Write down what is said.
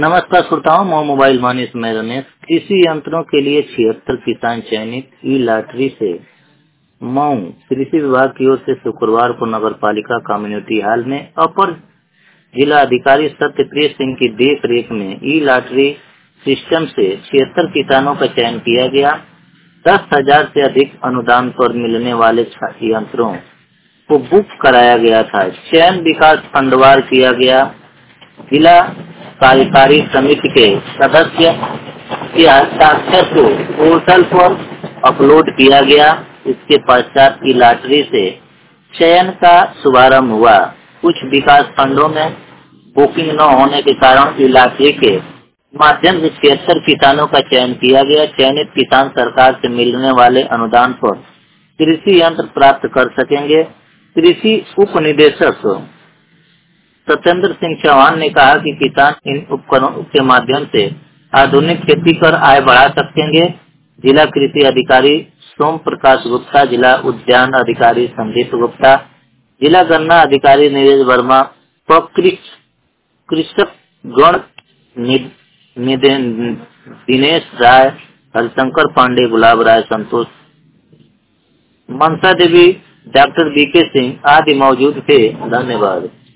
नमस्कार श्रोताओं, मैं मोबाइल मानिस में रमेश। कृषि यंत्रों के लिए 76 किसान चयनित ई लॉटरी से मऊ कृषि विभाग की ओर से शुक्रवार को नगर पालिका कम्युनिटी हॉल में अपर जिला अधिकारी सत्यप्रिय सिंह की देख रेख में ई लॉटरी सिस्टम से 76 किसानों का चयन किया गया। 10,000 से अधिक अनुदान पर मिलने वाले यंत्रों को बुक कराया गया था। चयन विकास खंडवार किया गया। जिला कार्यकारी समिति के सदस्य के हस्ताक्षर को पोर्टल पर अपलोड किया गया। इसके पश्चात की लॉटरी से चयन का शुभारंभ हुआ। कुछ विकास खंडों में बुकिंग न होने के कारण की लॉटरी के माध्यम से 76 किसानों का चयन किया गया। चयनित किसान सरकार से मिलने वाले अनुदान पर कृषि यंत्र प्राप्त कर सकेंगे। कृषि उप निदेशक सत्येंद्र सिंह चौहान ने कहा कि किसान इन उपकरणों के माध्यम से आधुनिक खेती कर आय बढ़ा सकेंगे। जिला कृषि अधिकारी सोम प्रकाश गुप्ता, जिला उद्यान अधिकारी संदीप गुप्ता, जिला गन्ना अधिकारी नीरज वर्मा व कृषक गण दिनेश राय, हरिशंकर पांडे, गुलाब राय, संतोष, मनसा देवी, डॉक्टर बीके सिंह आदि मौजूद थे। धन्यवाद।